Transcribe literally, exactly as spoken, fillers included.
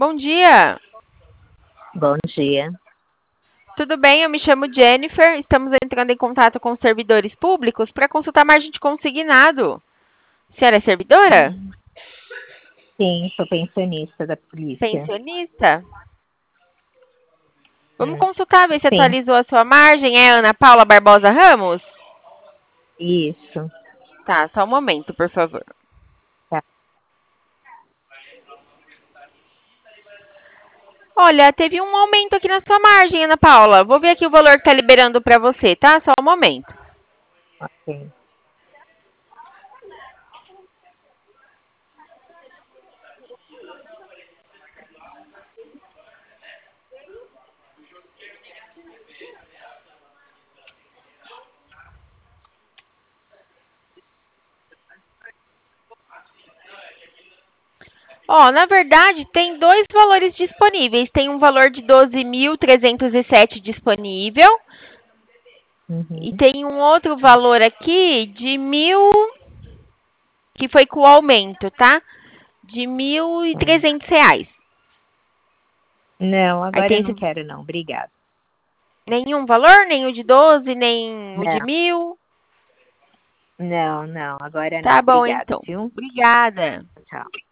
Bom dia. Bom dia. Tudo bem? Eu me chamo Jennifer. Estamos entrando em contato com os servidores públicos para consultar a margem de consignado. A senhora é servidora? Sim, sou pensionista da polícia. Pensionista? Vamos Hum, consultar, ver se Sim, atualizou a sua margem. É Ana Paula Barbosa Ramos? isso. Tá, só um momento, por favor. Tá. Olha, teve um aumento aqui na sua margem, Ana Paula. Vou ver aqui o valor que tá liberando para você, tá? Só um momento. Ok. Ó, na verdade, tem dois valores disponíveis. Tem um valor de doze mil trezentos e sete disponível Uhum. e tem um outro valor aqui de mil, que foi com o aumento, tá? De mil e Hum. trezentos reais. Não, Aí agora tem eu esse não quero não, obrigada. nenhum valor, nem o de doze, nem o de Não, mil. não, não, agora não, Tá bom, obrigada, então. viu? Obrigada. Tchau.